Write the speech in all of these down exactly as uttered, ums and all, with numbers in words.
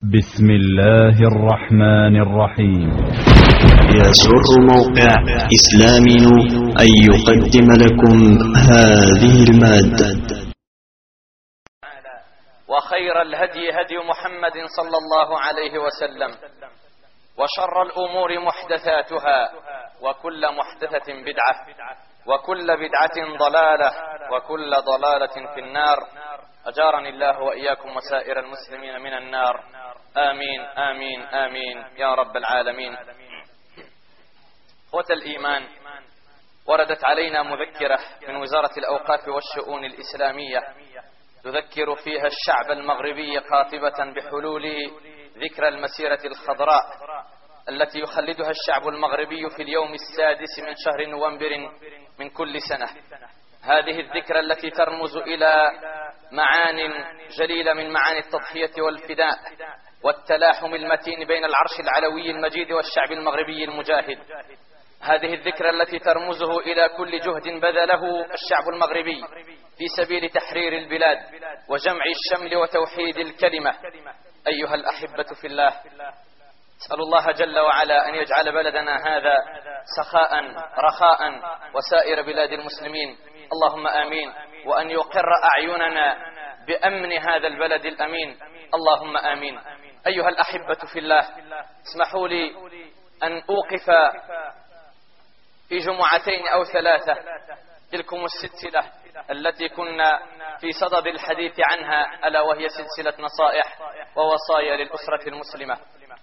بسم الله الرحمن الرحيم. يسر موقع إسلامي أن يقدم لكم هذه المادة. وخير الهدي هدي محمد صلى الله عليه وسلم، وشر الأمور محدثاتها، وكل محدثة بدعة، وكل بدعة ضلالة، وكل ضلالة في النار. أجارني الله وإياكم وسائر المسلمين من النار، آمين آمين آمين يا رب العالمين. أخوة الإيمان، وردت علينا مذكرة من وزارة الأوقاف والشؤون الإسلامية تذكر فيها الشعب المغربي قاطبة بحلول ذكرى المسيرة الخضراء التي يخلدها الشعب المغربي في اليوم السادس من شهر نوفمبر من كل سنة. هذه الذكرى التي ترمز إلى معان جليلة من معاني التضحية والفداء والتلاحم المتين بين العرش العلوي المجيد والشعب المغربي المجاهد. هذه الذكرى التي ترمزه إلى كل جهد بذله الشعب المغربي في سبيل تحرير البلاد وجمع الشمل وتوحيد الكلمة. أيها الأحبة في الله، أسأل الله جل وعلا أن يجعل بلدنا هذا سخاء رخاء وسائر بلاد المسلمين، اللهم آمين، وأن يقر أعيننا بأمن هذا البلد الأمين، اللهم آمين. أيها الأحبة في الله، اسمحوا لي أن أوقف في جمعتين أو ثلاثة تلكم السلسلة التي كنا في صدد الحديث عنها، ألا وهي سلسلة نصائح ووصايا للأسرة المسلمة،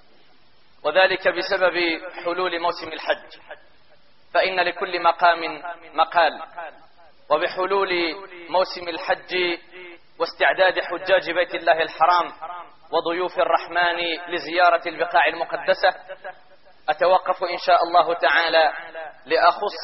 وذلك بسبب حلول موسم الحج، فإن لكل مقام مقال. وبحلول موسم الحج واستعداد حجاج بيت الله الحرام وضيوف الرحمن لزيارة البقاع المقدسة، أتوقف إن شاء الله تعالى لأخص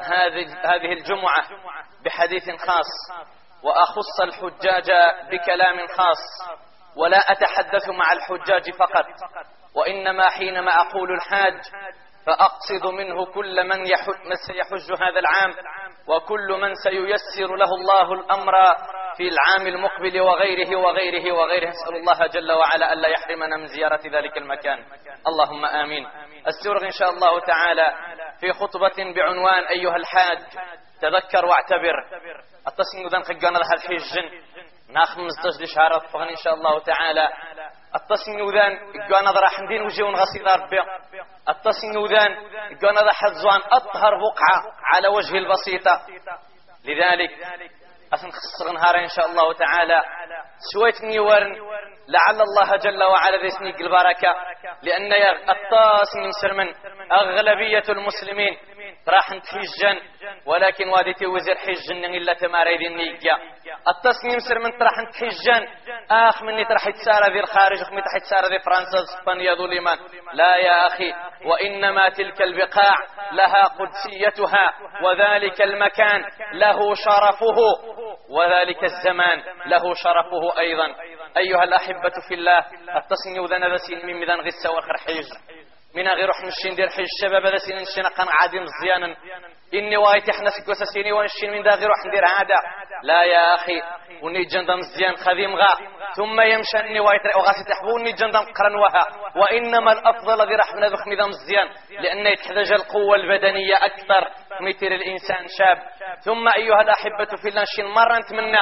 هذه الجمعة بحديث خاص، وأخص الحجاج بكلام خاص، ولا أتحدث مع الحجاج فقط، وإنما حينما أقول الحاج فأقصد منه كل من سيحج هذا العام، وكل من سييسر له الله الأمر في العام المقبل وغيره وغيره وغيره. نسأل الله جل وعلا ألا يحرمنا من زيارة ذلك المكان، اللهم آمين. أسترغ إن شاء الله تعالى في خطبة بعنوان أيها الحاج تذكر واعتبر. التصنيف ذن قجانا لها الحج ناخ مزدج لشهر فغن إن شاء الله تعالى. التصنيف ذن قجانا ذا راح ندين وجيون غسيل ربي. التصنيف ذن قجانا ذا حزوان أطهر بقعة على وجه البسيطة. لذلك أثن خصر نهار إن شاء الله تعالى سويت نيورن لعل الله جل وعلا ذيسنيك البركة، لأن التصنيف سرمن أغلبية المسلمين راح نتحجن، ولكن واديتي وزير حجن إلا تماريد النيجا. التصنيم سر من تراح نتحجن آخ مني تراح يتسارى ذي الخارج وخمي تراح يتسارى ذي فرنسا اسبانيا ذو اليمن. لا يا أخي، وإنما تلك البقاع لها قدسيتها، وذلك المكان له شرفه، وذلك الزمان له شرفه أيضا. أيها الأحبة في الله، التصنيم ذا نذسين من مذان غسة والخرحيج من غير روح نشين دير حي الشباب هذا سين نشين قن عادين مزيانا إني وايت إحنا سكوسا سيني ونشين من داغي روح ندير عادة. لا يا أخي، وني جندم مزيان خذيم غا ثم يمشى إني وايت وغاسي تحبوني جندم قرن وها. وإنما الأفضل الذي راح نذخ نظام مزيان، لأن يتحتاج القوة البدنية أكثر مثل الإنسان شاب. ثم أيها الأحبة في الله، نشين مرة نتمنى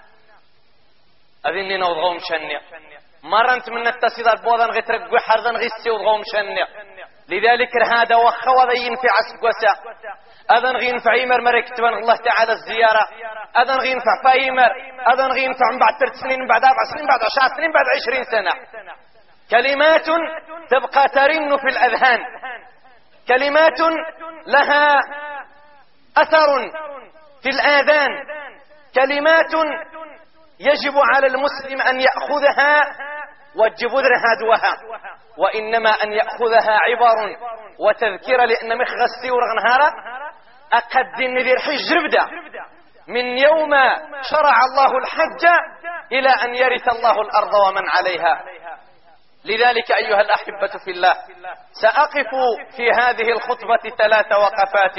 أذني نوضغو مشني مرة نتمنى التسيدات بوضان غي ترقوا حرزان غي السيوض غو مشني. لذلك هذا وخوة ذي ينفع سقوسا أذن غي ينفع يمر مريكتبان الله تعالى الزيارة، أذن غي ينفع فايمر، أذن غي ينفع من بعد ثلاث سنين، من بعد أربع سنين، بعد عشر سنين، بعد عشرين سنة. كلمات تبقى ترن في الأذهان، كلمات لها أثر في الآذان، كلمات يجب على المسلم أن يأخذها وجبذر هادوها، وإنما أن يأخذها عبر وتذكير، لأن مخغسي ورغنهارة أقد النذير حج ربدا من يوم شرع الله الحج إلى أن يرث الله الأرض ومن عليها. لذلك أيها الأحبة في الله، سأقف في هذه الخطبة ثلاث وقفات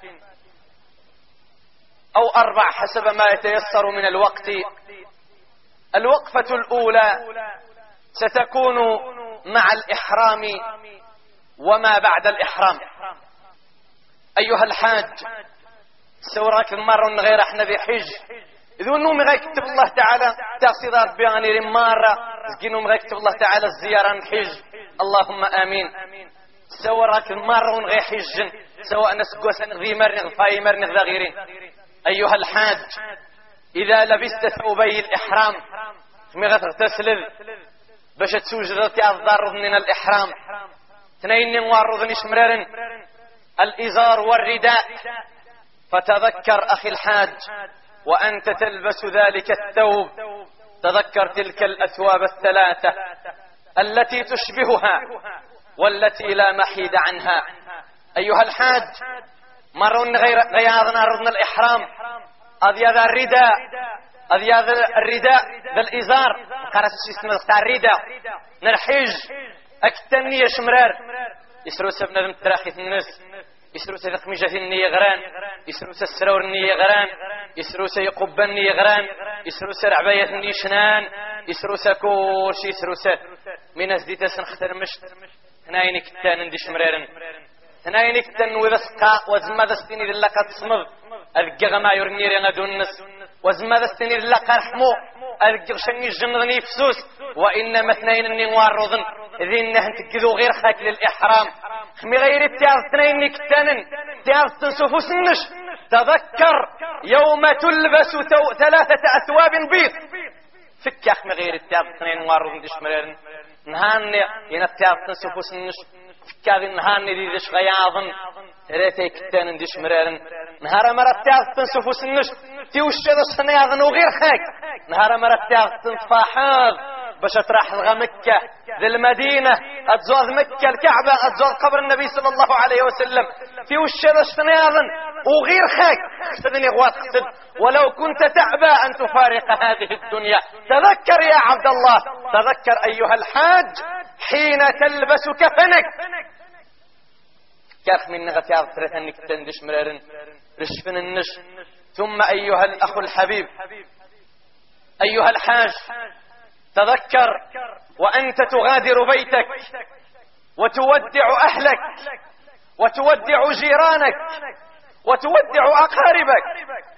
أو أربع حسب ما يتيسر من الوقت. الوقفة الأولى ستكون مع الإحرام وما بعد الإحرام. أيها الحاج، سوراك المرة غير احنا ذي حج إذا نوم غير كتب الله تعالى تقصد ربي غنير مرة زكينوم غير كتب الله تعالى الزيارة نحج، اللهم آمين. سوراك المرة غير حج سواء نسقوس نغذي مرنغ فاي مرنغ ذا غيرين. أيها الحاج، إذا لبست ثوبي الإحرام مغا تغتسل باش تسوجد تيضرر من الإحرام اثنين وارض نشمرر الإزار والرداء. فتذكر أخي الحاج وأنت تلبس ذلك الثوب، تذكر تلك الأثواب الثلاثة التي تشبهها والتي لا محيد عنها. أيها الحاج، مرون غير غياضنا رضنا الإحرام أذيذ الرداء أذيذ الرداء بالإزار قرأت اسمه تاع الرداء نرحج أكتني يشمرار يسرو سبنا ذم تراخي الناس يسرو سيدق ميجة النية غران يسرو سسرور النية غران يسرو سيقب النية غران يسرو سرعباية النية شنان يسرو سكورش يسرو سات من أزديت سنختر مشت هنايني كتان اندي شمرارن هنايني كتان وذا سقاء وزما ذا ستيني ذا لقا تصمض أذكي غما يرنيري غدونس وزما ذا ستيني ذا لقا رحمو أذكي غشني الجنضني فسوس وإنما اثنين اني وارضن ذي انه تكذو غير خاك للإحرام خمي غير التعرض اثنين كتانن تعرض تنسفو سنش. تذكر يوم تلبس ثلاثة أثواب بيض فك أخمي غير التعرض اثنين وارضن ديش مرارن نهاني ينا التعرض تنسفو سنش فكاذي نهاني دي ديش غياضن ثلاثة كتانن ديش مرارن نهار مرة التعرض تنسفو سنش تيوشي ذا سنياضن وغير خاك نهار مرة التعرض تنصفاحاض باش تراح لغا مكة ذي المدينة أتزوض مكة الكعبة أتزوض قبر النبي صلى الله عليه وسلم في وش هذا اشتناظن وغير خاك اقصدني غوات اقصد ولو كنت تعبى أن تفارق هذه الدنيا. تذكر يا عبد الله، تذكر أيها الحاج حين تلبس كفنك كاخ من نغتيار ثلاثة تندش مرارن رشفن النش. ثم أيها الأخ الحبيب أيها الحاج، تذكر وأنت تغادر بيتك وتودع أهلك وتودع جيرانك وتودع أقاربك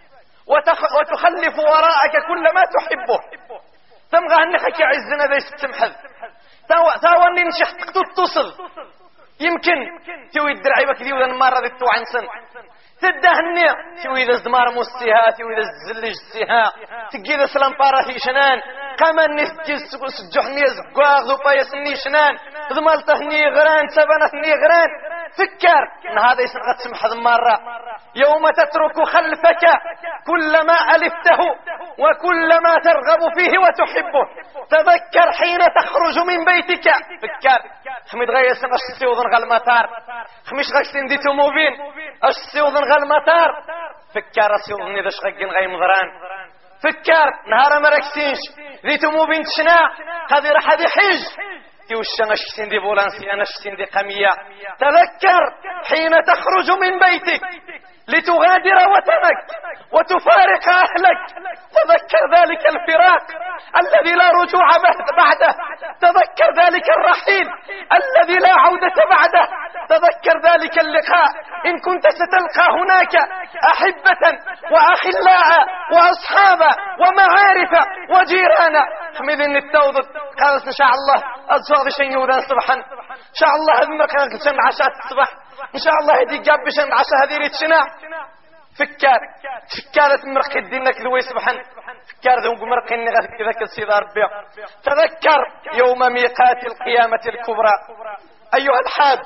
وتخلف وراءك كل ما تحبه تمغى أنك عزنا ذي ستمحذ تاواني نشحتك تتصل يمكن توي الدرعي بكذي وذا المارة ذي التوعن سن تدهني توي ذا زمار مستيها توي ذا الزلج السيها تقي ذا سلامبارة شنان كمان نسجل سجحني زقاغ ذو بايسني شنان ذمالتهني غران سبنتني غران. فكر ان هذا يسنغت سمح مرة يوم تترك خلفك كل ما ألفته وكل ما ترغب فيه وتحبه. تذكر حين تخرج من بيتك فكر خميد غير سنغش سيوضن غالمطار خميش غش سندي توموبين اش سيوضن غالمطار فكر سيوضن إذا شغقين غي مضران. فكر نهار مركسينش ذي توموبين تشنا هذه راح هذه حج يوشنا شتين دي بولانسي أنا شتين دي قمية. تذكر حين تخرج من بيتك لتغادر وطنك وتفارق أهلك. تذكر ذلك الفراق الذي لا رجوع بعده. تذكر ذلك الرحيل الذي لا عودة بعده. تذكر ذلك اللقاء إن كنت ستلقى هناك أحبة وأخلاء وأصحابا ومعارف وجيرانا. حمد إن التوضد قالت إن شاء الله أتصاد شيء يودان صبحا إن شاء الله هذمك نقلتن عشاء الصبح إن شاء الله هدي جاب بشن عشاء هذه ريتشنا. فكار فكارة مرق الدينك ذوي صبحا فكار ذو مرق النغاث كذاك السيدة ربي. تذكر يوم ميقات القيامة الكبرى. أيها الحاج،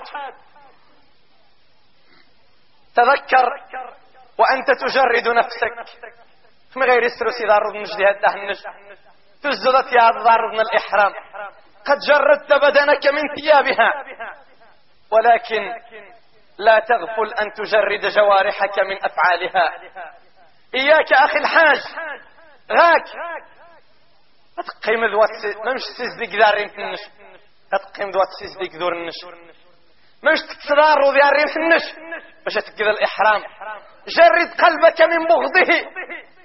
تذكر وأنت تجرد نفسك من غير السروسي ضارب نجدي هدهنج تزدت يا ضارب من الإحرام قد جردت بدنك من ثيابها ولكن لا تغفل أن تجرد جوارحك من أفعالها. إياك أخي الحاج غاك أتقيم ذوات ممش تزدق دارين في النش أتقيم ذوات تزدق ذور النش ممش تكسدار ذارين في النش باش تقذ الإحرام. جرد قلبك من بغضه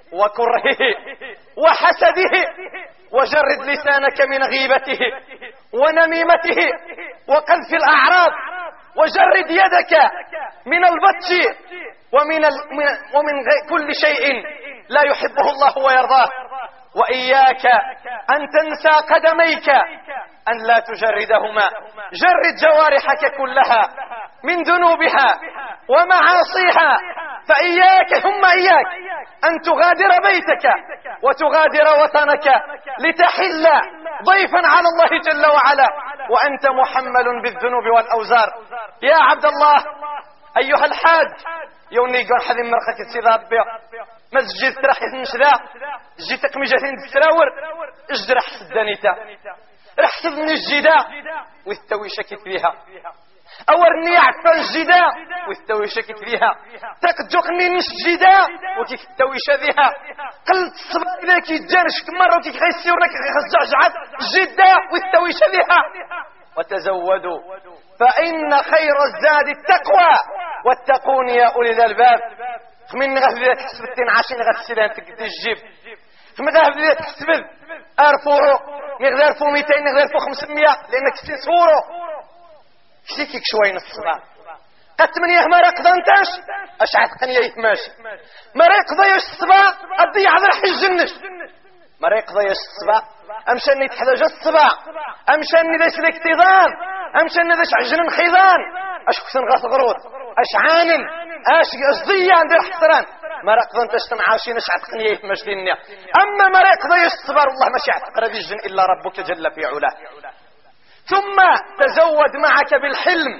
وكرهه وحسده، وجرد لسانك من غيبته ونميمته وقذف الأعراض، وجرد يدك من البطش ومن, ال... ومن كل شيء لا يحبه الله ويرضاه. وإياك أن تنسى قدميك أن لا تجردهما. جرد جوارحك كلها من ذنوبها ومعاصيها، فإياك ثم إياك أن تغادر بيتك وتغادر وطنك لتحل ضيفا على الله جل وعلا وأنت محمل بالذنوب والأوزار. يا عبد الله أيها الحاج، يوني قول حذي مرقك السيدة بيا مسجد ترح نشدا جيتك مجاتين تسراور اجدر حسد دانيتا رح حسدني الجدا ويستوي شكت فيها، أورني عفان الجدا ويستوي شكت فيها، تقجقني نش الجدا وتستوي شذيها، قلت الصبر لك يتجانش مرة وتخيسي ورنك خزعجعات الجدا ويستوي شذيها. وتزودوا فإن خير الزاد التقوى واتقون يا أولي الألباب. من غفلة تحسب التين عشرين غسلان تجيب، من غفلة تحسب أرفوه نغدر فو ميتين نغدر فو خمسمية لأنك سيسورو كسيكيك شوي نصبع قد تمنيه مرق ضنتاش أشعث قنية يتماشي مرق ضيش الصبع أضيع ذا رح يجنش مرق ضيش الصبع أمشان يتحدج الصبع أمشان يدش الاكتظام أمشان يدش عجن خيضان أش كسن غاث غروض أش عانن أش أصدية عند الحسران مرق ضنتاش تنعاشين أشعث قنية يتماشي النية. أما مرق ضيش الصبع الله ما شعث قرد يجن إلا ربك جل في علاه. ثم تزود معك بالحلم،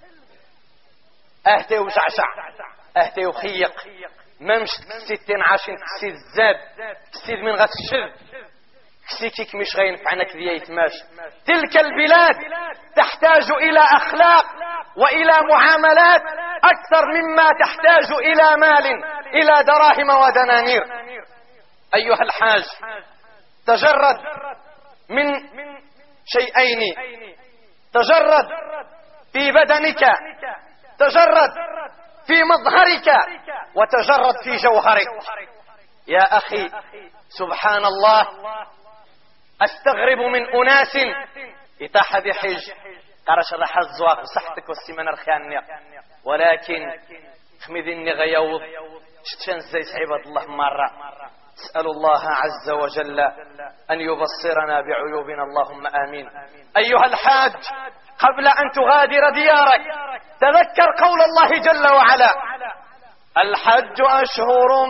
اهتي وشعشع اهتي وخيق ممش ستين عاشين تسيد الزاد تسيد من غس الشذ كسيكيك مش غينفعنك ذي يتماش. تلك البلاد تحتاج إلى أخلاق وإلى معاملات أكثر مما تحتاج إلى مال إلى دراهم ودنانير. أيها الحاج، تجرد من شيئين، تجرد في بدنك، تجرد في مظهرك، وتجرد في جوهرك. يا أخي سبحان الله، أستغرب من أناس يتحد حج قرش رح الزواق صحتك والسمن الخانية، ولكن خمذني غيوض شتشان زي عباد الله مرة. اسأل الله عز وجل أن يبصرنا بعيوبنا، اللهم آمين. أيها الحاج، قبل أن تغادر ديارك تذكر قول الله جل وعلا: الحج أشهر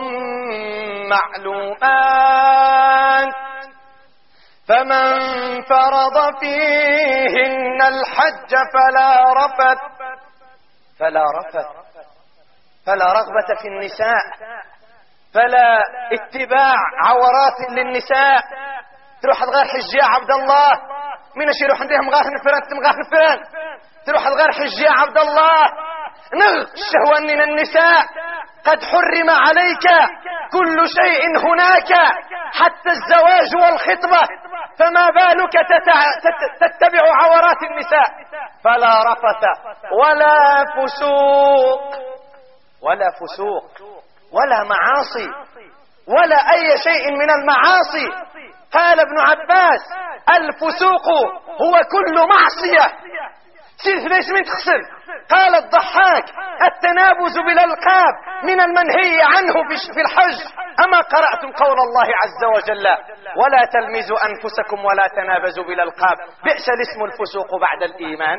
معلومات فمن فرض فيهن الحج فلا رفث فلا رفث فلا رغبة في النساء، فلا اتباع عورات للنساء. تروح الغار حج يا عبد الله، من اش يروح عندهم غار نفران تمغار نفران، تروح الغار حج يا عبد الله، نغ الشهوة من النساء، قد حرم عليك كل شيء هناك حتى الزواج والخطبة، فما بالك تتع... تتبع عورات النساء. فلا رفث ولا فسوق ولا فسوق ولا معاصي ولا أي شيء من المعاصي. قال ابن عباس: الفسوق هو كل معصية. سير ليش من تخسر؟ قال الضحاك: التنابز بالألقاب من المنهي عنه في الحج. أما قرأتم قول الله عز وجل: ولا تلمزوا أنفسكم ولا تنابزوا بالألقاب، بئس الاسم الفسوق بعد الإيمان.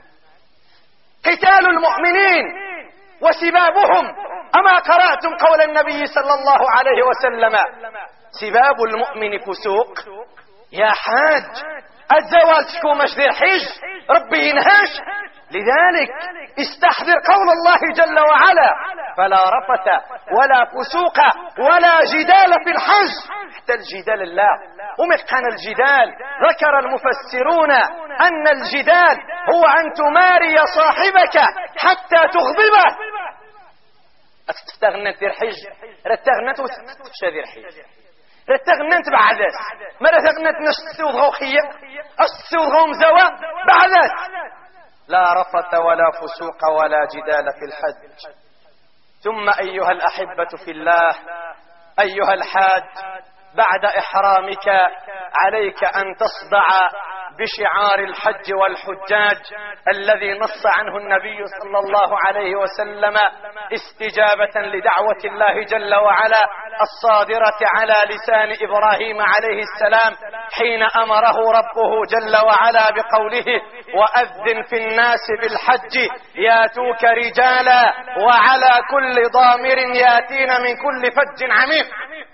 قتال المؤمنين وسبابهم، أما قرأتم قول النبي صلى الله عليه وسلم: سباب المؤمن فسوق. يا حاج، الزواج تكون مشذير حج ربي ينهاش. لذلك استحضر قول الله جل وعلا: فلا رفث ولا فسوق ولا جدال في الحج. حتى الجدال الله. ومكان الجدال ذكر المفسرون أن الجدال هو أن تماري صاحبك حتى تغضبه. أستغنى دير حج رتغنى وتخشى دير حج رتغنى بعدس ما رتغنى نشتي وضغو خيق أشتي وضغو مزوى بعدس. لا رفث ولا فسوق ولا جدال في الحج. ثم أيها الأحبة في الله، أيها الحاج، بعد إحرامك عليك أن تصدع بشعار الحج والحجاج الذي نص عنه النبي صلى الله عليه وسلم استجابة لدعوة الله جل وعلا الصادرة على لسان إبراهيم عليه السلام حين أمره ربه جل وعلا بقوله: وأذن في الناس بالحج ياتوك رجالا وعلى كل ضامر ياتين من كل فج عميق.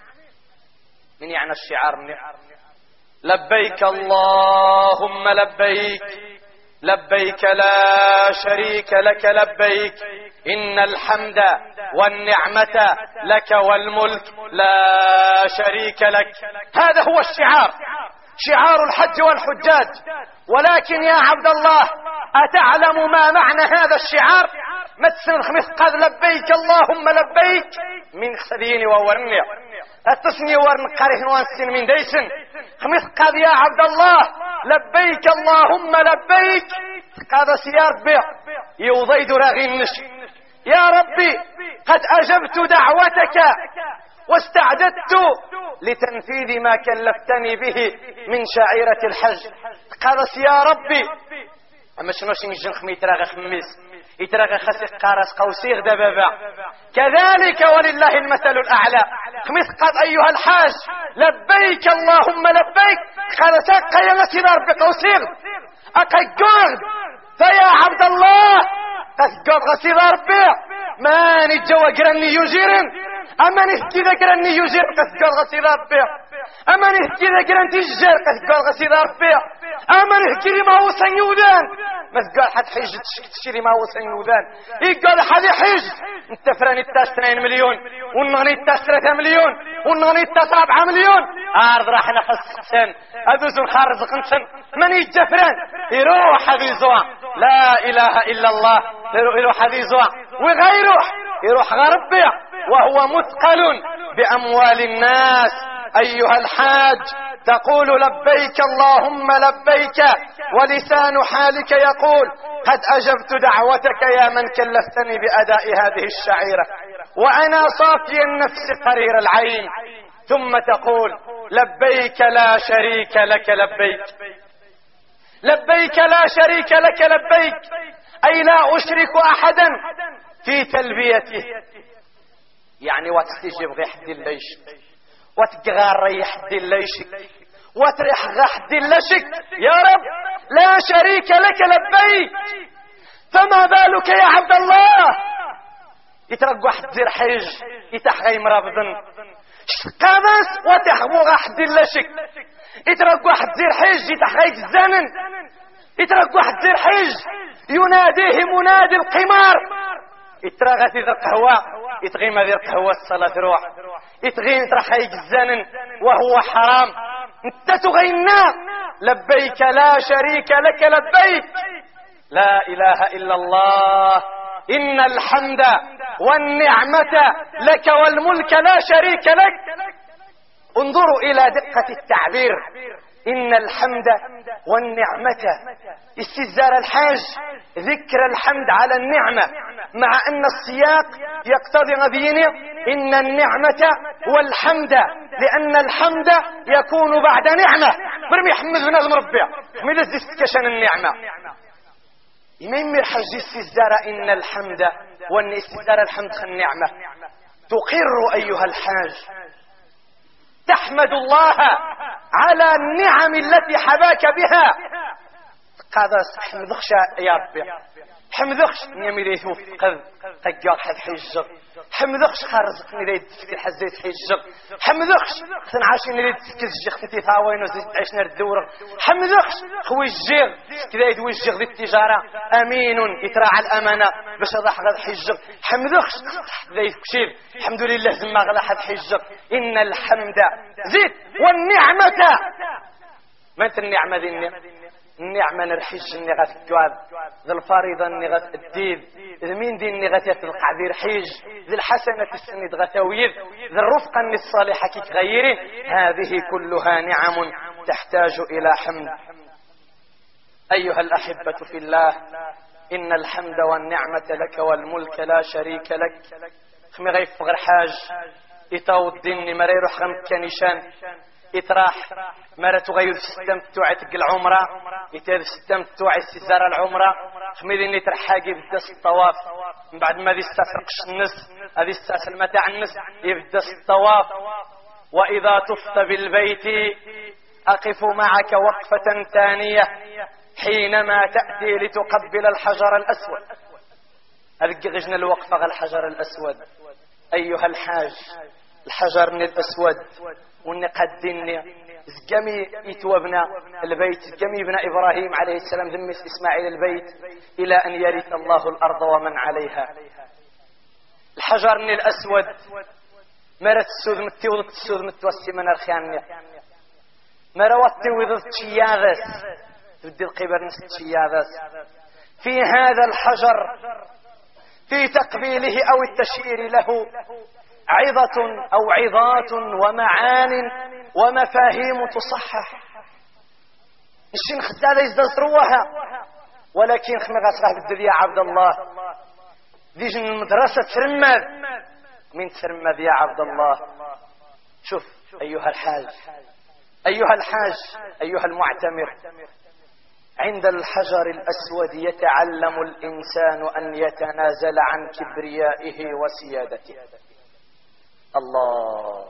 من يعني الشعار؟ لبيك اللهم لبيك، لبيك لا شريك لك لبيك، إن الحمد والنعمة لك والملك لا شريك لك. هذا هو الشعار، شعار الحج والحجاج. ولكن يا عبد الله، أتعلم ما معنى هذا الشعار؟ ما تسمى خميس قاد لبيك اللهم لبيك من خديني وورني أتصني ورن قريه وانسن من ديسن خميس قاد يا عبد الله لبيك اللهم لبيك قاد سيار بيع يوضيد راغينش. يا ربي قد أجبت دعوتك واستعددت لتنفيذ ما كلفتني به من شعيرة الحج. قال يا ربي أما شنو شنجن خمي يتراغى خميس يتراغى خسيق قارس قوسيغ دبابا. كذلك ولله المثل الأعلى. خميس قال أيها الحاج لبيك اللهم لبيك. قال ساقا يا مسير ربي قوسيغ أقاقون فيا عبد الله قد غسير ربي ما نجوى قرني يجيرن أما نحكي ذكرني يجير قد قال غسير ربي أما نحكي ذكرن تجير قد قال غسير ربي أما نحكي لي ما هو سنيودان ما قال حد حيج تشتري ما هو سنيودان يقال حد حيج انت فراني التاس اثنين مليون ونغني التاس ثلاثة مليون ونغني التاس أربعة مليون عارض راح نخصصن أدوزن خارز قنصن من يجفران يروح هذه زوا لا إله إلا الله يروح هذه زوا وغيره يروح غربي وهو مثقل بأموال الناس. أيها الحاج تقول لبيك اللهم لبيك ولسان حالك يقول قد أجبت دعوتك يا من كلفتني بأداء هذه الشعيرة وأنا صافي النفس قرير العين. ثم تقول لبيك لا شريك لك لبيك، لبيك لا شريك لك لبيك أي لا أشرك أحدا في تلبيته. يعني وتستجيب غير حد الليش وتقغار ريح حد الليش وتريح غير حد الليشك. يا رب لا شريك لك لبيك. فما بالك يا عبد الله يترقوا حد زير حيج يتحغي مرابضن قامس وتحبوا حد الليشك يترقوا حد زير حيج يتحغي الزمن يترقوا حد زير حيج يناديه منادي القمار يترغى ذي القهوة يتغيم ذي القهوة الصلاة روح يتغيم ترخيق الزنن وهو حرام. انت تغينا لبيك لا شريك لك لبيك لا إله إلا الله إن الحمد والنعمة لك والملك لا شريك لك. انظروا إلى دقة التعبير إن الحمد والنعمة استزار الحاج ذكر الحمد على النعمة مع أن السياق يقتضي غبينه إن النعمة والحمد لأن الحمد يكون بعد نعمة برمي حمد بن أزم ربيع من استكشن النعمة يمير حج استزار إن الحمد وأن استزار الحمد النعمة تقر أيها الحاج تحمد الله على النعم التي حباك بها. قادة حمدخش يا ربي حمدخش نيامي يثوف قذ تقال حد حجر حمدخش خارزق نريد تسكي الحزيت حجر حمدخش خسن عاشي نريد تسكي الجيغ فتي ثاوين وزيد عيشنا الدورة حمدخش خوي الجيغ كذا يدوي الجيغ ذي التجارة أمين يتراعى الأمانة باش هذا حد حجر حمدخش ذا يفكشير الحمد لله زما غلا حد حجر إن الحمد زيد والنعمة ما انت النعمة ذي النعمة نرحج اني غتكواد ذي الفريضة اني غتديد ذي مين دي اني غتطلق ذي رحيج ذي الحسنة السند غتويد ذي الرفقة اني الصالحة كي تغيري. هذه كلها نعم تحتاج الى حمد. ايها الاحبة في الله ان الحمد والنعمة لك والملك لا شريك لك. خمي غيف غير حاج يتاود الدين مرة يروح غم كنيشان يتراح مرة تغير السيستم تاعي تلقى العمرة يتاذ السيستم تاعي السيزارة العمرة خميدين يترحاقي بدس الطواف من بعد ما ذي استسرقش النس هذه استسل متاع النس يبدس الطواف. وإذا طفت بالبيت أقف معك وقفة ثانية حينما تأتي لتقبل الحجر الأسود. هذه غجنا الوقفة على الحجر الأسود أيها الحاج. الحجر من الأسود ونقدني زقمي يتوبنا البيت زقمي ابن إبراهيم عليه السلام ذمس إسماعيل البيت إلى أن يرث الله الأرض ومن عليها. الحجر من الأسود مرت السود متي وضت السود متوسي من الخيانية مروتي وضت شياذس تبدي القبر نست شياذس. في هذا الحجر في تقبيله أو التشيير له عظة أو عظات ومعان ومفاهيم تصحح. الشين خدادة يزدزروها ولكن خمي غاسغاه بالدل يا عبد الله ديجن المدرسة ترمذ من ترمذ يا عبد الله. شوف أيها الحاج أيها الحاج أيها المعتمر عند الحجر الأسود يتعلم الإنسان أن يتنازل عن كبريائه وسيادته. الله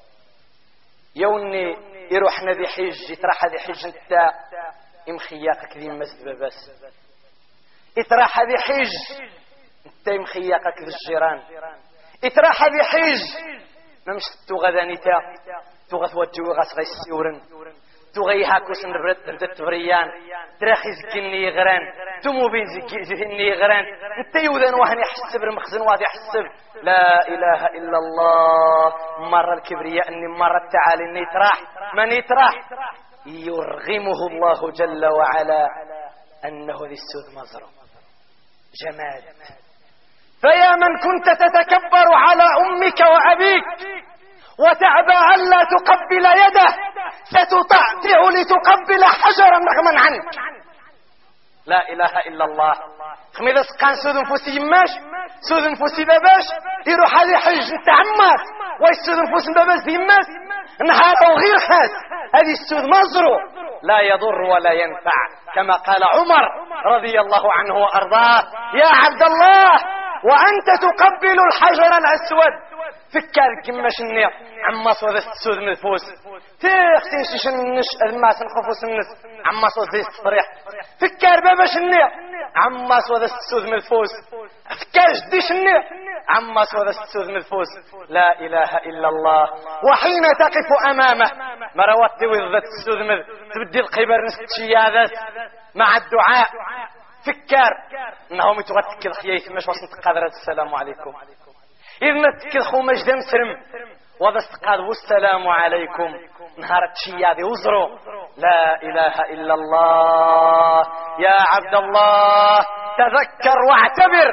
يوني يروح نذي حج يتراح ذي حج انت يمخياقك ذي مسجد بس يتراح ذي حج انت يمخياقك ذي الجيران يتراح ذي حج ما مش تغذانيتا تغث وجهي غاس غيس سيورن تغي هاكوس نبرد بدت بريان تراخي زكني يغران تمو بين زكني يغران انت يوذن وهن يحسب المخزن واحد يحسب. لا اله الا الله. مره الكبرياء اني مره التعالي اني يتراح من يتراح يرغمه الله جل وعلا انه ذي السود مزرو جمال. فيا من كنت تتكبر على امك وابيك وتعبى ألا تقبل يده ستطعتع لتقبل حجرا رغما عنك. لا إله إلا الله. خميذا سقان سود نفوسي يماش سود نفوسي باباش يروح علي حج تعمات ويسود نفوس باباش يماش نهار أو غير خاس هذه السود مزرو لا يضر ولا ينفع كما قال عمر رضي الله عنه وأرضاه. يا عبد الله وأنت تقبل الحجر الأسود فكر كما شنيا عما صوت السود من الفوس تختي شنش الماس نخفوس النس عما صوت ذي الصريح فكر بابا شنيا عما صوت السود من الفوس فكر جدي شنيا عما صوت السود من الفوس. لا إله إلا الله. وحين تقف أمامه مروت وذات السود من تبدي القبر نستشياذات مع الدعاء فكر انهم يتغتك الخيايت مش وصلت قادرة السلام عليكم إذن تكذخوا مجد مسرم وذا استقاد والسلام عليكم نهار تشيادي وزرو. لا إله إلا الله. يا عبد الله تذكر واعتبر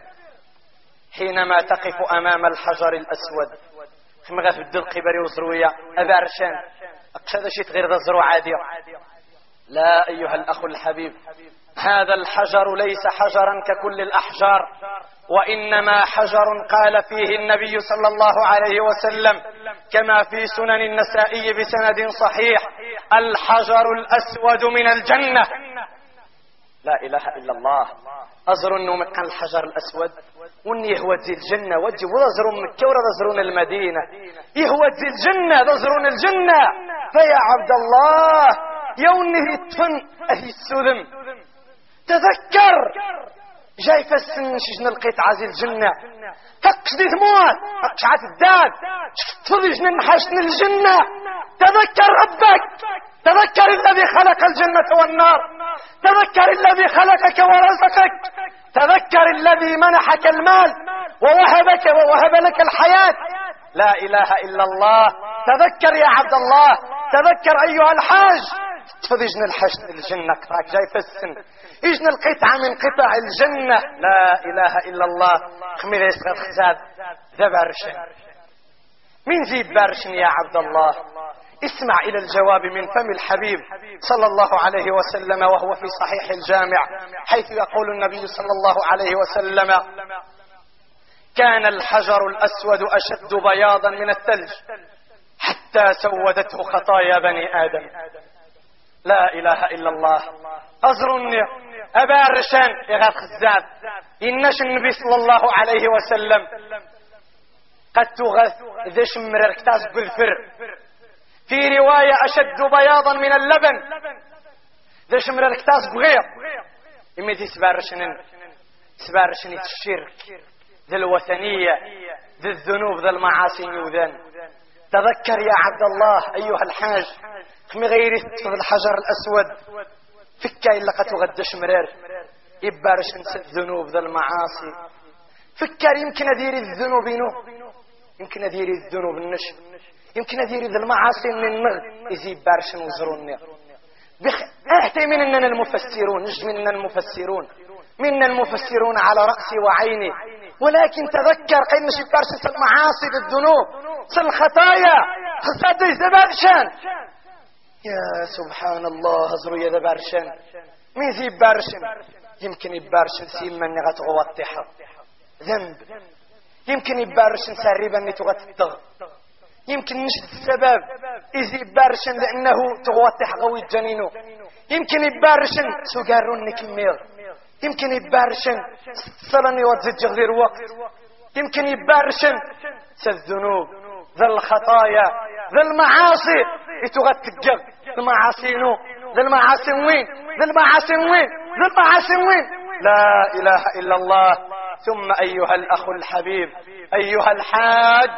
حينما تقف أمام الحجر الأسود كما غاف الدل قبري وزروية أبارشان أقشد شيء غير ذا زرو عادي. لا أيها الأخ الحبيب هذا الحجر ليس حجرا ككل الأحجار وإنما حجر قال فيه النبي صلى الله عليه وسلم كما في سنن النسائي بسند صحيح الحجر الأسود من الجنة. لا إله إلا الله. أزر النوم كان الحجر الأسود واني يهودي الجنة وجه وذزرون مكة وذزرون المدينة يهودي الجنة ذزرون الجنة. فيا عبد الله يوني يتفن أهي السذم تذكر جاي في السن شجن لقيت عزي الجنة فقش دي ثموات فقش عات الداد تفضي جنن نحاشن الجنة. تذكر ربك تذكر الذي خلق الجنة والنار تذكر الذي خلقك ورزقك تذكر الذي منحك المال ووهبك ووهب لك الحياة. لا إله إلا الله. تذكر يا عبد الله تذكر أيها الحاج تفضي جنن الحشن الجنة كراك جاي في السن إجن القطعة من قطع الجنة. لا إله إلا الله. خميذا يسغى الخزاد ذا بارشن من زيد بارشن يا عبد الله. اسمع إلى الجواب من فم الحبيب صلى الله عليه وسلم وهو في صحيح الجامع حيث يقول النبي صلى الله عليه وسلم كان الحجر الأسود أشد بياضا من الثلج حتى سودته خطايا بني آدم. لا إله إلا الله. أزرني أبا الرشان إغاث خزاب إنش النبي صلى الله عليه وسلم قد تغث ذي شمر اكتاز بالفر، في رواية أشد بياضا من اللبن ذي شمر اكتاز بغير. إمي ذي سبارشنن سبارشني الشرك ذي الوثنية ذي الذنوب ذي المعاصي يوذن. تذكر يا عبد الله أيها الحاج خمي غيري في الحجر الأسود فكا إلا قد تغدش مرير يبارش انسى الذنوب ذا المعاصي. فكر يمكن أدير الذنوب نو، يمكن أدير الذنوب النشب، يمكن أدير ذا المعاصي من النغ إذي بارش وزروني بخ... أهتي من أننا المفسرون نجد مننا المفسرون منا المفسرون على رأسي وعيني، ولكن تذكر قيل نشي بارش المعاصي بالذنوب الخطايا خصاد يزبارشان. يا سبحان الله هزرو يا دبارشان مين زي بارشن؟ يمكن يبارشن سيما اني غتغوطيها ذنب، يمكن يبارشن سريبا اني تغتطغ، يمكن نشد السبب إذا يبارشن لأنه تغوطيح غوي الجنينو، يمكن يبارشن سوغارون كمير، يمكن يبارشن صلني وتزج غير وقت، يمكن يبارشن سالذنوب ذا الخطايا ذا المعاصي يتغتقق المعاصي نو ذا المعاصي وين ذا المعاصي وين ذا المعاصي وين. لا إله إلا الله. ثم أيها الأخ الحبيب أيها الحاج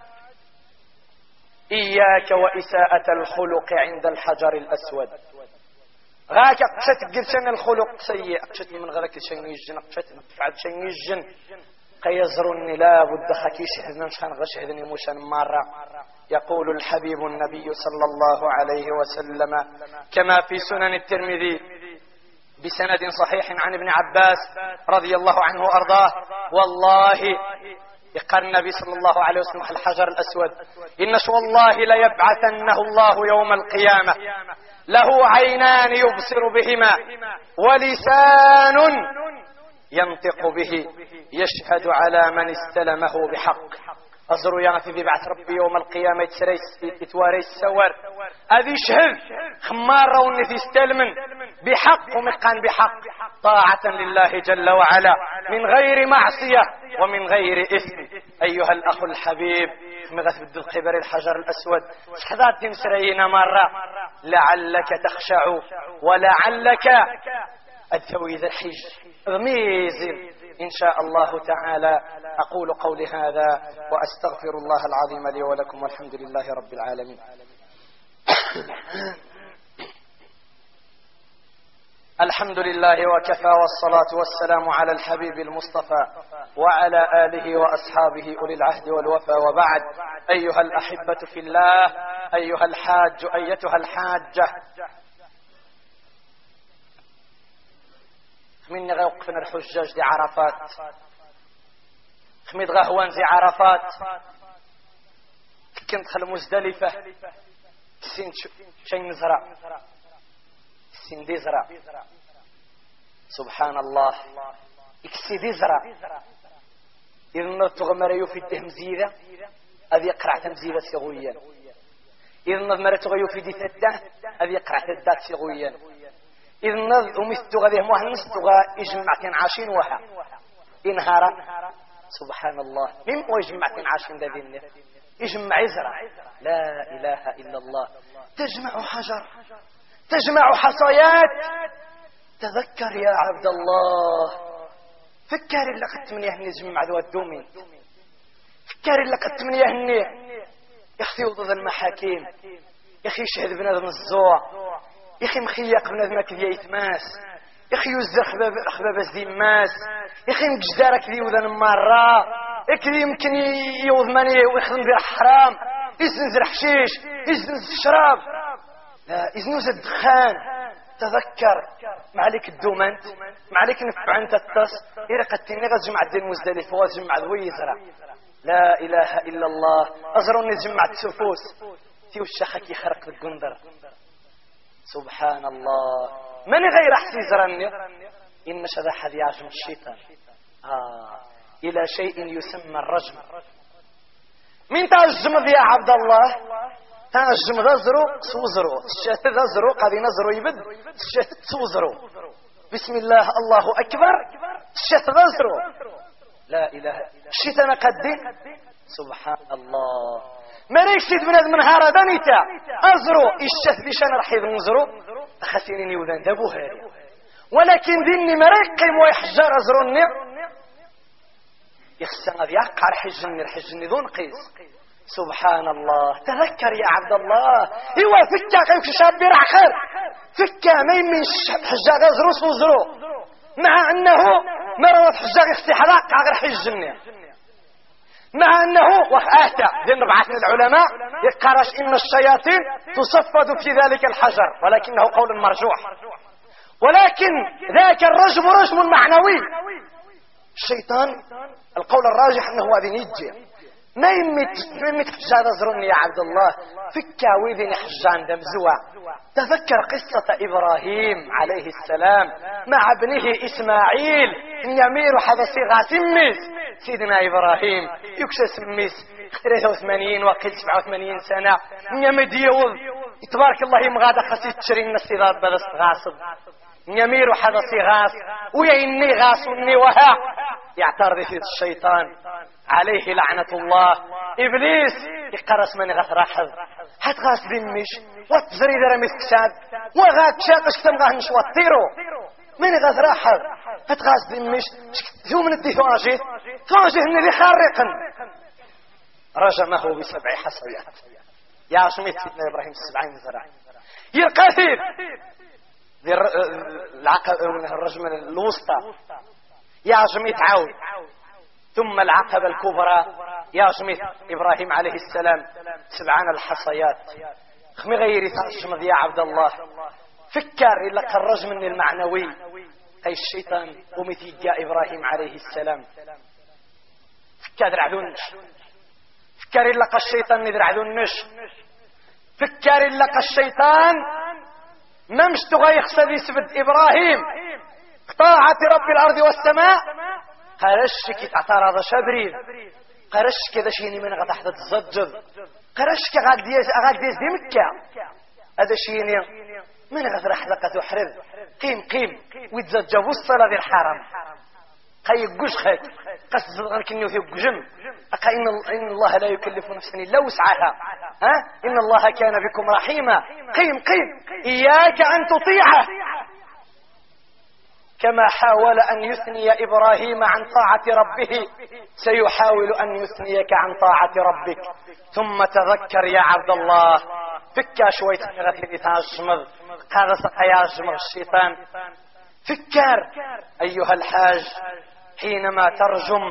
إياك وإساءة الخلق عند الحجر الأسود. غاك أقشت قرشن الخلق سيء أقشت من غلق شيء يجن أقشت فعل شيء يجن قيزرني لا بد خكيش حذن شان غش حذن موشان مرة. يقول الحبيب النبي صلى الله عليه وسلم كما في سنن الترمذي بسند صحيح عن ابن عباس رضي الله عنه وأرضاه والله يقال النبي صلى الله عليه وسلم على الحجر الأسود إنش والله ليبعثنه الله يوم القيامة له عينان يبصر بهما ولسان ينطق به يشهد على من استلمه بحق. أزروا يا في ذي بعث ربي يوم القيامة يتواري السور أذي شهد خمارة ونثي استلمن بحق ومقان بحق طاعة لله جل وعلا من غير معصية ومن غير إثم. أيها الأخ الحبيب مغث بدو الخبر الحجر الأسود شحذات تنسرين مرة لعلك تخشع ولعلك الثوي ذا الحج ضميزل إن شاء الله تعالى. أقول قولي هذا وأستغفر الله العظيم لي ولكم والحمد لله رب العالمين. الحمد لله وكفى والصلاة والسلام على الحبيب المصطفى وعلى آله وأصحابه أولي العهد والوفا وبعد. أيها الأحبة في الله أيها الحاج أيتها الحاجة من غيوقفنا الحجاج دي عرفات خميد غهوان زي عرفات كنت خل مزدلفة سين شيء نزرع سين دي زرع سبحان الله اكسي دي زرع إذن تغمر يوفي التهمزيدة أذي يقرع تمزيدة سيغويا إذن نظمر تغيو في دي ثدة أذي يقرع تدات سيغويا إذ نظ ومثل غذيه مهنس تغى يجمع كان عاشين وها إنهارا سبحان الله مم ويجمع كان عاشين ذذين يجمع يزرع. لا إله إلا الله. تجمع حجر تجمع حصيات. تذكر يا عبد الله فكر اللي قد من يهني جمع ذو الدومين فكر اللي قد من يهني يخفي ضد المحاكم يخي شهد بنادم الزوع يخي مخيق بنادم كذي يتماس يخي يوزر خباب خباب الزماس يخي مجدارك ذي وذن مرة يكذي يمكن يوض مني ويخدم ذي حرام يزنزر حشيش يزنزر الشراب لا يزنوز الدخان. تذكر معليك الدومنت معليك نفع انت التص إذا قد تنغى جمع الدين مزدلف وجمع ذوي يزرع. لا إله إلا الله. أزروني جمع السفوس تيو الشخك يخرق القندر سبحان الله. من غير احسي زرني إن شذا حد يعجم الشيطان آه إلى شيء يسمى الرجم. من ترجم يا عبد الله؟ ترجم ذا زرو سوزرو الشهد ذا زرو قد نزرو يبد الشهد سوزرو بسم الله الله أكبر الشهد ذا زرو لا إله الشيطان قدي سبحان الله مريش تد من من هارا دانيتا أزرو الشهد لشان رح يذنزرو خسيني وذن دبو هاري ولكن ديني مريقم ويحجر أزروني يخسن هذا يقع رحجني رحجني ذون قيس سبحان الله. تذكر يا عبد الله هو فكا غير شاب برعخر فكا ما يمين حجاج زروس وزرو مع أنه مروت حجاج استحلاق غير حجني مع أنه وآتا ذي نبعثنا العلماء يقرش إن الشياطين تصفد في ذلك الحجر ولكنه قول مرجوح ولكن ذاك الرجم رجم معنوي. الشيطان القول الراجح أنه هذا يجي ما يمت يمت حجان أزرني يا عبد الله فكا ويذن حجان دمزوع. تذكر قصة إبراهيم عليه السلام مع ابنه إسماعيل يمير حذا صيغة سميس سيدنا إبراهيم يكشى سميس ثلاثة وثمانين وقيل سبعة وثمانين سنة يمد يوض تبارك الله يمغاد خسيت تشرين السيدات بدا غاصب يمير حذا صيغاس ويني غاص وني وها يعترض في الشيطان عليه لعنة الله. إبليس يقرس من غث راحظ حت غاس دمش وتزري ذرا مسكساد وغاد شاقش تمغاه نشوى تيرو من غث راحظ حت غاس دمش ذو من الدي فواجه فواجه النبي خارقا رجمه بسبع حصيات يا شميت سيدنا إبراهيم السبعين زرع يرقاثير ذي العقب الرجم الوسطى يا جميت عود ثم العقبة الكبرى يا جميت إبراهيم عليه السلام سبعان الحصيات خمي غيري ترجم يا عبد الله فكر إلا الرجم من المعنوي أي الشيطان ومثي جاء إبراهيم عليه السلام فكر عدونش فكر إلا الشيطان ندر عدونش فكر إلا الشيطان ممش تغيخ سدي سبد إبراهيم طاعة رب الأرض والسماء قرشك تعترض شبريل قرشك ذا شيني من غد أحدث الزجر قرشك غاد ديز أغاد ديز دي مكة هذا شيني من غد رحلقة تحرد قيم قيم ويتزجبوا الصلاة ذي الحرم قي قش خيك قصد غنك إنه في قجم أقا إن, إن الله لا يكلف نفسا إلا وسعها ها إن الله كان بكم رحيما قيم قيم إياك أن تطيعه كما حاول أن يثني إبراهيم عن طاعة ربه سيحاول أن يثنيك عن طاعة ربك. ثم تذكر يا عبد الله فكا شوية غثي تاجمض هذا سقياجمض الشيطان فكر أيها الحاج حينما ترجم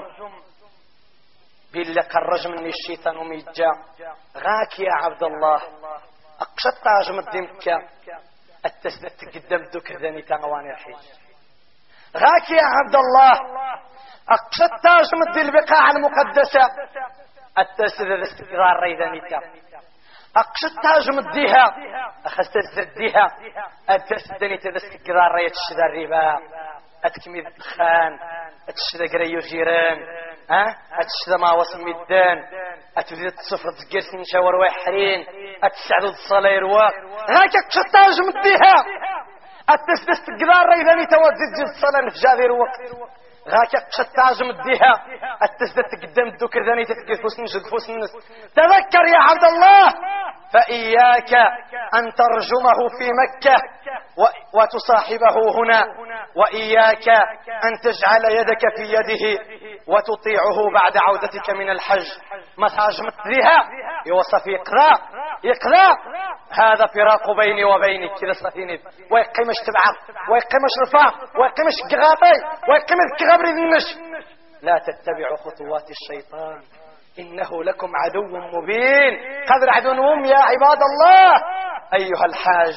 باللك الرجم من الشيطان وميجا غاك يا عبد الله أقشت تاجمض دمك التسدت قدام دوك ذاني تغواني الحيج غاك يا عبد الله أقشت تاجمض البقاع المقدسة التسدت استقرار ريدانيتا أقشت تاجمض ديها أخذت الزديها التسدني تدست قرار ريت الشدى الربا أتكميد الخان أتشدى قريو جيران أه؟ أتشدى ما وصم الدان أتبدأ تصفر تقرس نشاور ويحرين أتسعدوا الصلاة رواق هاك أقشت تاجمض ديها التسدست قرار ريداني توزد جد الصلاة نفجاذي رواق غاك قشت تاجم الديها التسدت قدام الدكر ذاني تتقفوس نجدفوس النس. تذكر يا عبد الله فإياك أن ترجمه في مكة وتصاحبه هنا وإياك أن تجعل يدك في يده وتطيعه بعد عودتك من الحج. ما تاجمت ذيها يوصف يقضاء يقضاء هذا فراق بيني وبينك كذا سفينة ويقيمش تبعض ويقيمش رفاق ويقيمش قغاطي ويقيمش كغبر النش. لا تتبعوا خطوات الشيطان إنه لكم عدو مبين قدر عدوهم يا عباد الله. أيها الحاج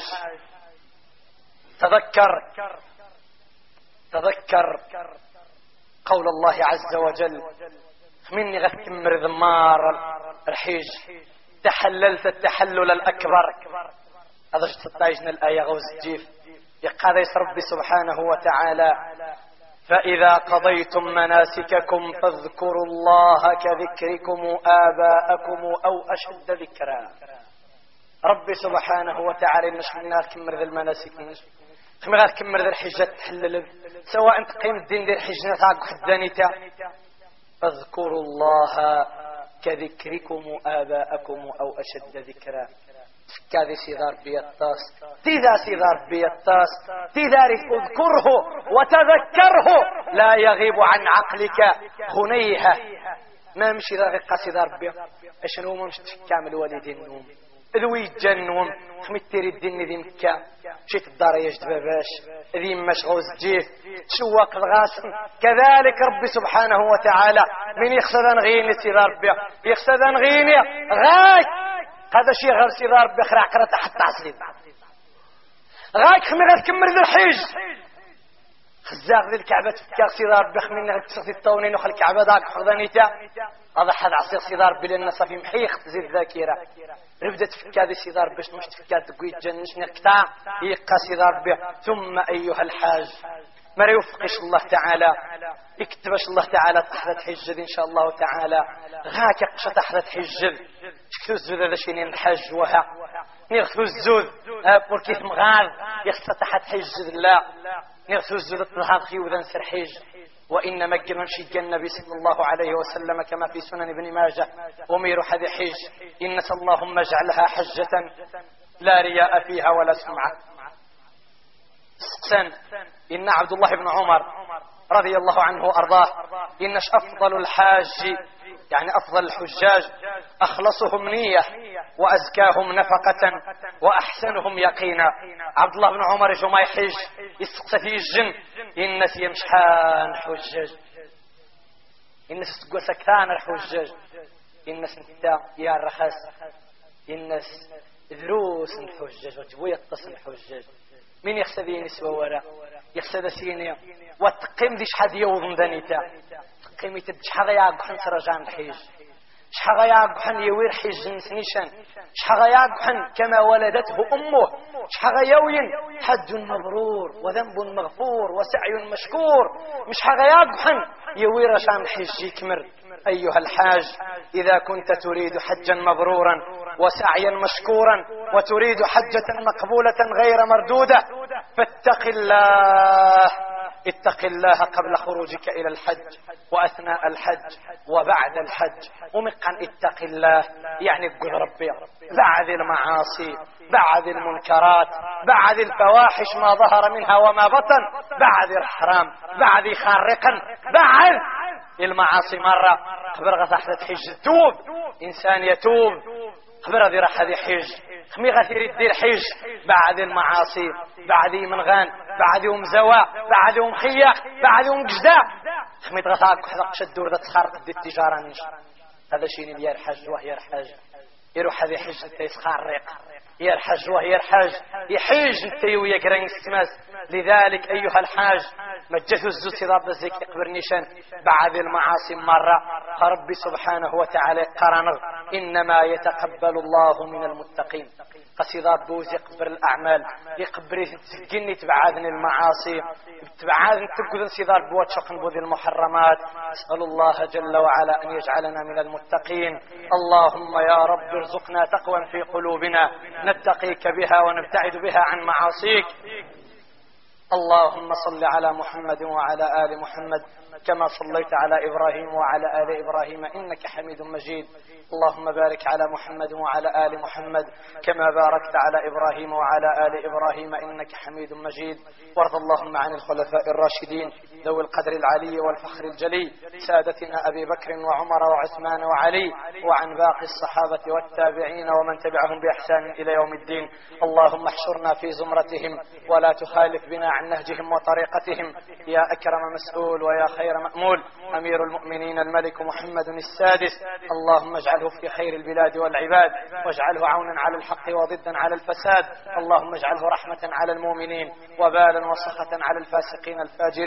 تذكر تذكر قول الله عز وجل مني غتمر ذمار الحيج تحللت التحلل الأكبر. هذا ستايجنا الآية غوز الجيف يقال ربي سبحانه وتعالى فإذا قضيتم مناسككم فاذكروا الله كذكركم آباءكم أو أشد ذكرا. ربي سبحانه وتعالى نشمنا كمر ذا المناسك خمغا كمر ذا الحجة تحلل سواء تقيم الدين ذا الحجة تاق حدانيتا. فاذكروا الله كذكركم آباءكم أو أشد ذكرا. كذا سيدار بيطاس تذا سيدار بيطاس تذارف اذكره وتذكره لا يغيب عن عقلك هنيها. ما مشي ذا غير سيدار بي اشنو ما مش كامل والدين النوم ذوي الجنوم خمتيري الدين ذي مكة مشيت الدار يجد باباش ذي مشغوز جيه تشوق الغاسم. كذلك ربي سبحانه وتعالى من يخسدن غيني سيدار بي يخسدن غيني غاك هذا شيء غير سيدار بخرع قرأ تحت عصرين غاك خمي تكمل ذي الحج خزاق ذي الكعبة تفكار سيدار بخمين غير تسغي التونين وخل الكعبة داك حرضانيتا. هذا حد عصير سيدار بلي النصف محيخ تزيد الذاكرة ربدت تفكار ذي سيدار باش مش تفكار تقوي تجنش نقطع يقى سيدار به. ثم أيها الحاج ما يوفقش الله تعالى اكتبش الله تعالى تحت حجد إن شاء الله تعالى غاك يقش تحت حجد شكتو الزود هذا شينين الحج وها نغثو الزود بوركيث مغار يخصى تحت حجد الله نغثو الزود الطلحات خيوذا نسر حج. وإنما قل ممشي النبي صلى الله عليه وسلم كما في سنن ابن ماجه ومير حد حج إنس اللهم اجعلها حجة لا رياء فيها ولا سمعة. سن إن عبد الله بن عمر رضي الله عنه وأرضاه إنش أفضل الحاج يعني أفضل الحجاج أخلصهم نية وأزكاهم نفقة وأحسنهم يقينا. عبد الله بن عمر جمع يحج يسقس في الجن إنس يمشحان حجاج إنس تقول سكتان الحجاج إنس انت يا الرخص إنس ذروس الحجاج وتبوي يتصل الحجاج. من يخسدين نسوى وراء يخسد سينيا وتقيم ديش حد يوضن دانيتا قيمة شحغا ياقحن سرجان الحيج شحغا ياقحن يوير حيج نسنيشان شحغا ياقحن كما ولدته أمه شحغا يوين حج مبرور وذنب مغفور وسعي مشكور مش حغا ياقحن يوير شان الحيج يكمر. أيها الحاج إذا كنت تريد حجا مبرورا وسعيا مشكورا وتريد حجة مقبولة غير مردودة فاتق الله اتق الله قبل خروجك إلى الحج وأثناء الحج وبعد الحج. ومقا اتق الله يعني قل ربي بعد المعاصي بعد المنكرات بعد الفواحش ما ظهر منها وما بطن بعد الحرام بعد خارقا بعد المعاصي مرة خبر غثاحة حج توب إنسان يتوب خبر ذي راح هذه حج خمي غثير الدير حج بعد المعاصي بعد من غان بعد يوم زوا بعد يوم خياق بعد يوم جدا خمي تغثاك وحذق شدور ذات خارق دي التجارة نش. هذا شيء اللي يرحج وهي يرحج يروح هذه حج تيسخارق يرحج وهي يرحج يحيج انتي ويقرن السماس. لذلك أيها الحاج مجثوا الزوت رب الزيك يقبر نيشان بعد المعاصي مرة فربي سبحانه وتعالى قرنغ إنما يتقبل الله من المتقين. قصيدة بوز يقبر الأعمال يقبر تسجني تبعادن المعاصي تبعادن تقودن سيدار بوات شقن بوذي المحرمات. أسأل الله جل وعلا أن يجعلنا من المتقين. اللهم يا رب ارزقنا تقوى في قلوبنا نتقيك بها ونبتعد بها عن معاصيك. اللهم صل على محمد وعلى آل محمد كما صليت على إبراهيم وعلى آل إبراهيم إنك حميد مجيد. اللهم بارك على محمد وعلى آل محمد كما باركت على إبراهيم وعلى آل إبراهيم إنك حميد مجيد. وارض اللهم عن الخلفاء الراشدين ذوي القدر العلي والفخر الجلي سادتنا أبي بكر وعمر وعثمان وعلي وعن باقي الصحابة والتابعين ومن تبعهم بإحسان إلى يوم الدين. اللهم احشرنا في زمرتهم ولا تخالف بنا عن نهجهم وطريقتهم يا أكرم مسؤول ويا خير مأمول. أمير المؤمنين الملك محمد السادس اللهم اجعله في خير البلاد والعباد واجعله عونا على الحق وضدا على الفساد. اللهم اجعله رحمة على المؤمنين وبالا وسخة على الفاسقين الفاجرين.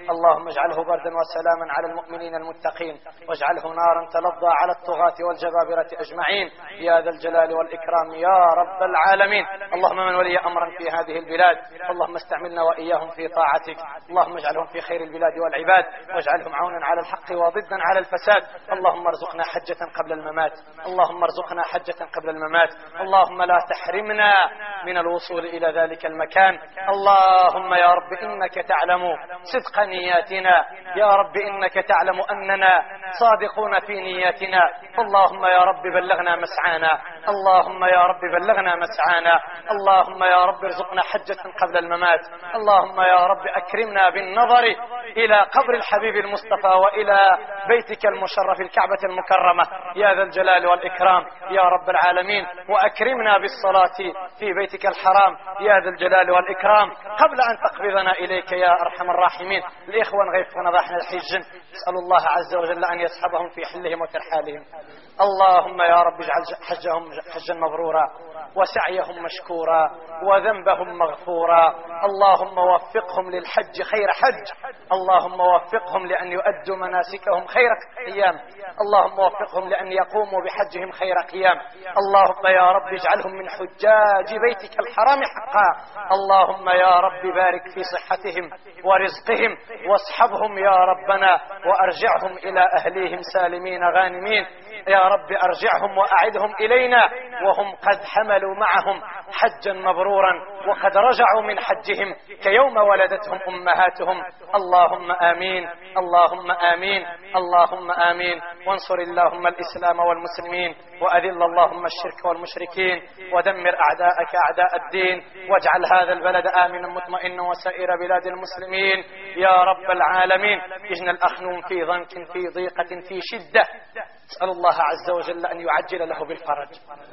اللهم اجعله بردا وسلاما على المؤمنين المتقين، واجعله نارا تلظى على الطغاة والجبابرة أجمعين يا ذا الجلال والإكرام يا رب العالمين. اللهم من ولي أمرا في هذه البلاد اللهم استعملنا وإياهم في طاعتك، اللهم اجعلهم في خير البلاد والعباد، واجعلهم عونا على الحق وضدا على الفساد. اللهم ارزقنا حجة قبل الممات، اللهم ارزقنا حجة قبل الممات، اللهم لا تحرمنا من الوصول إلى ذلك المكان. اللهم يا رب إنك تعلم صدق نياتنا، يا رب إنك تعلم أننا صادقون في نياتنا، اللهم يا رب بلغنا مسعانا، اللهم يا رب بلغنا مسعانا، اللهم يا رب ارزقنا حجة قبل الممات، اللهم يا رب أكرمنا بالنظر إلى قبر الحبيب المصطفى وإلى بيتك المشرف الكعبة المكرمة يا ذا الجلال والإكرام يا رب العالمين، وأكرمنا بالصلاة في بيتك الحرام يا ذا الجلال والإكرام قبل أن تقبضنا إليك يا أرحم الراحمين. الإخوة غيفنا ضاحنا الحج، نسأل الله عز وجل أن يسحبهم في حلهم وترحالهم. اللهم يا رب اجعل حجهم حجا مبرورا وسعيهم مشكورا وذنبهم مغفورا، اللهم وفقهم للحج خير حج، اللهم وفقهم لأن يؤدوا مناسكهم خير قيام، اللهم وفقهم لأن يقوموا بحجهم خير قيام، اللهم يا رب اجعلهم من حجاج بيتك الحرام حقا، اللهم يا رب بارك في صحتهم ورزقهم واصحبهم يا ربنا وأرجعهم إلى أهليهم سالمين غانمين، يا رب أرجعهم وأعدهم إلينا وهم قد حملوا معهم حجا مبرورا وقد رجعوا من حجهم كيوم ولدتهم أمهاتهم. اللهم آمين اللهم آمين اللهم آمين. وانصر اللهم الإسلام والمسلمين، وأذل اللهم الشرك والمشركين، ودمر أعداءك أعداء الدين، واجعل هذا البلد آمنا مطمئنا وسائر بلاد المسلمين يا رب العالمين. اجن الأخنوم في ضنك في ضيقة في شدة، اسأل الله عز وجل أن يعجل له بالفرج،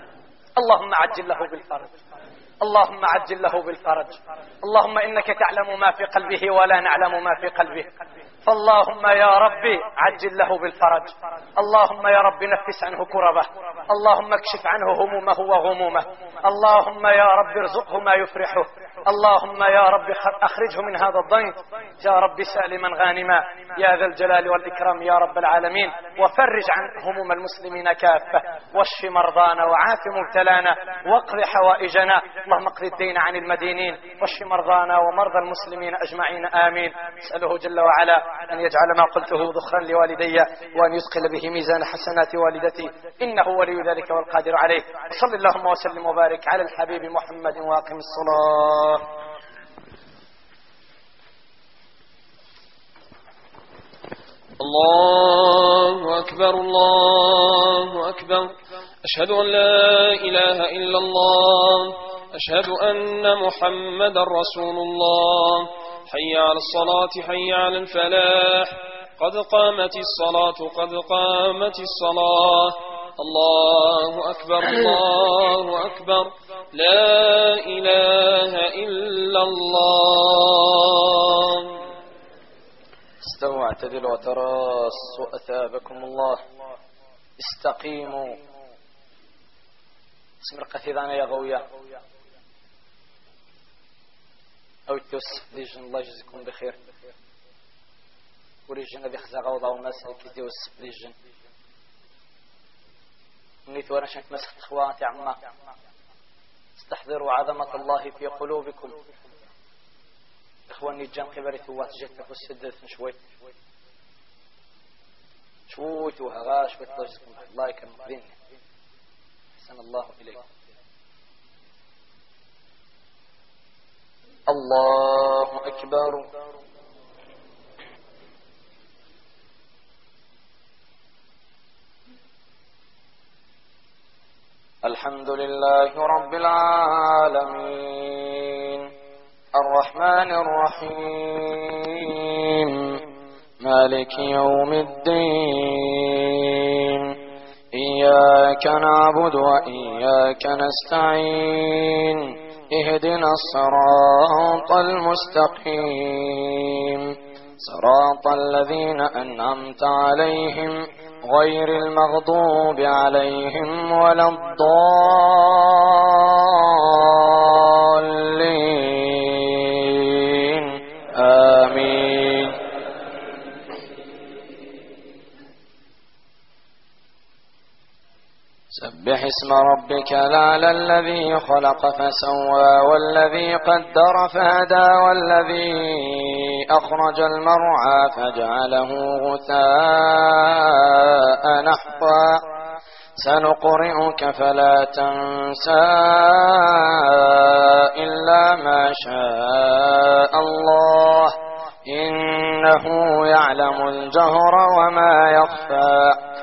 اللهم عجل له بالفرج، اللهم عجل له بالفرج، اللهم إنك تعلم ما في قلبه ولا نعلم ما في قلبه، فاللهم يا ربي عجل له بالفرج، اللهم يا رب نفس عنه كربه، اللهم اكشف عنه همومه وغمومه، اللهم يا رب ارزقه ما يفرحه، اللهم يا رب أخرجه من هذا الضنك يا رب سالما غانما يا ذا الجلال والإكرام يا رب العالمين، وفرج عن هموم المسلمين كافة، واشف مرضانا وعاف مبتلانا واقض حوائجنا، اللهم اقض الدين عن المدينين واشف مرضانا ومرضى المسلمين أجمعين آمين. اسأله جل وعلا أن يجعل ما قلته ذخرا لوالدي وأن يثقل به ميزان حسنات والدتي، إنه ولي ذلك والقادر عليه. وصل اللهم وسلم وبارك على الحبيب محمد واقم الصلاة. الله أكبر الله أكبر، أشهد أن لا إله إلا الله، أشهد أن محمد رسول الله، حي على الصلاة حي على الفلاح، قد قامت الصلاة قد قامت الصلاة، الله أكبر الله أكبر، لا إله إلا الله. استووا اعتدلوا وتراصوا أثابكم الله، استقيموا. اسم القثيذان يا غويا أو التوسف ديجن الله يجزيكم بخير، وريجن أبي خزا غوضا ومسا كيدي وسف ديجن نيت وانا شنك مسخت اخواتي عما استحضروا عظمة الله في قلوبكم. اخواني جان قبري ثوات جتك والسدد شوي شوي وهغاش بتلجزكم الله يكرم بيني، حسن الله إليكم. الله أكبر. الحمد لله رب العالمين، الرحمن الرحيم، مالك يوم الدين، إياك نعبد وإياك نستعين، اهدنا الصراط المستقيم، صراط الذين أنعمت عليهم غير المغضوب عليهم ولا الضالين آمين. سبح اسم ربك الأعلى الذي خلق فسوى والذي قدر فهدى والذي أخرج المرعى فجعله غثاء نحوا سنقرئك فلا تنسى إلا ما شاء الله إنه يعلم الجهر وما يخفى